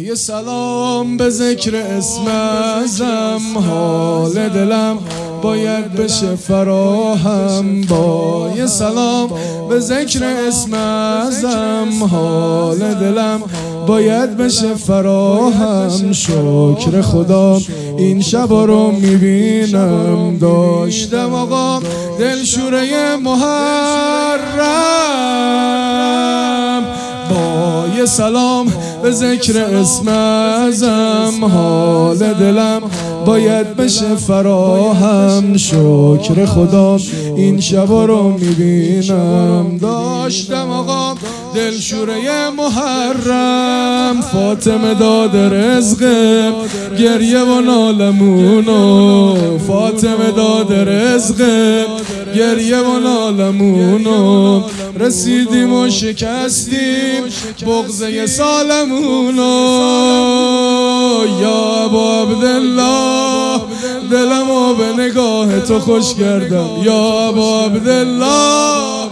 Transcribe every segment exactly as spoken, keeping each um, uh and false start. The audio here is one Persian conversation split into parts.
یه سلام به ذکر اسم اعظم، حال دلم باید بشه فراهم. با یه سلام به ذکر اسم اعظم، حال دلم باید بشه فراهم. شکر خدا این شبا رو میبینم، داشتم آقا دلشوره محرم. با یه سلام به ذکر اسم اعظم، حال دلم باید بشه فراهم. شکر خدا این شبا رو میبینم، داشتم آقا دلشوره محرم. فاطمه داد رزق گریه و نالمونو، فاطمه داد رزق گریه و نالمونو. رسیدیم و شکستیم بغضه سالمونو. یا ابا عبدالله دلمو به نگاه تو خوش کردم، یا ابا عبدالله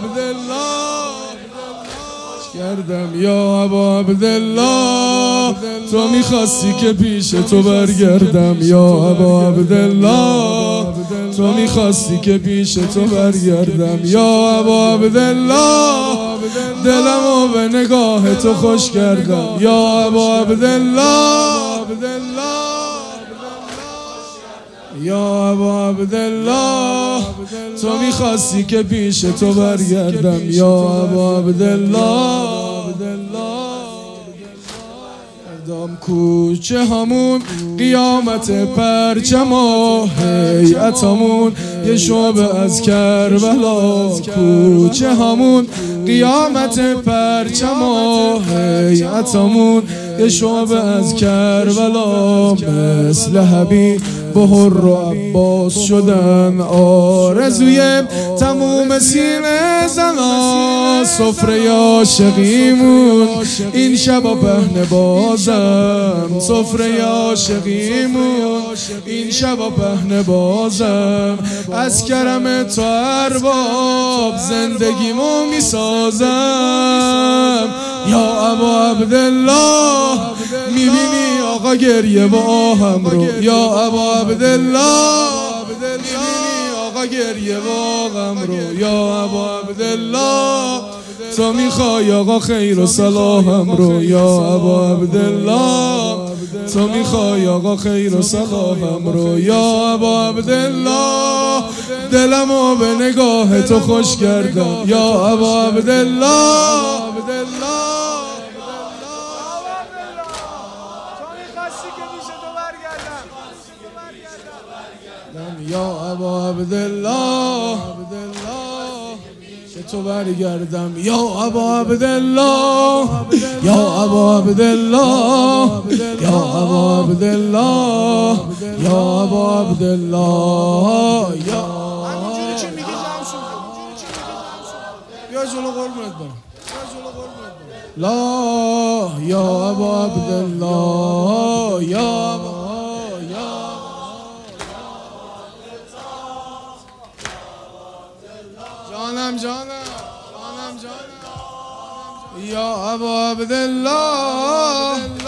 کردم. یا ابا عبدالله تو میخواستی که پیش تو برگردم، یا ابا عبدالله تو میخواستی که پیش تو برگردم. یا ابا عبدالله دلمو به نگاه تو خوش کردم، یا ابا عبدالله یا ابا عبدالله تو میخواستی که پیش تو برگردم، یا ابا عبدالله. دام کوچه همون قیامت پرچم و هیئتمون یه شعبه از کربلا. کوچه همون قیامت پرچم و هیئتمون یه شعبه از کربلا. مثل حبیب بهر و عباس شدن آرزوی تموم سینه زنا. سفره عاشقیمون این شبا پهن بازم، سفره عاشقیمون این شبا پهن بازم. از کرم تو ارباب زندگیمو میسازم. یا ابا عبدالله میبینی آقا گریه و آهم رو، یا ابا عبدالله میبینی آقا گریه و آهم رو. یا ابا عبدالله تو میخوای آقا خیر و صلاحم رو، یا ابا عبدالله تو میخوای آقا خیر و صلاحم رو. یا ابا عبدالله دلمو به نگاه تو خوش کردم، یا ابا عبدالله یا ابا عبدالله که تو برگردم، یا ابا عبدالله یا ابا عبدالله یا ابا عبدالله یا ابا عبدالله. یا همینجوری که میگی جمشون بیا جلو قربونت برم، لا یا ابا عبدالله یا ابا جانم جانم جانم جانم یا ابا عبدالله.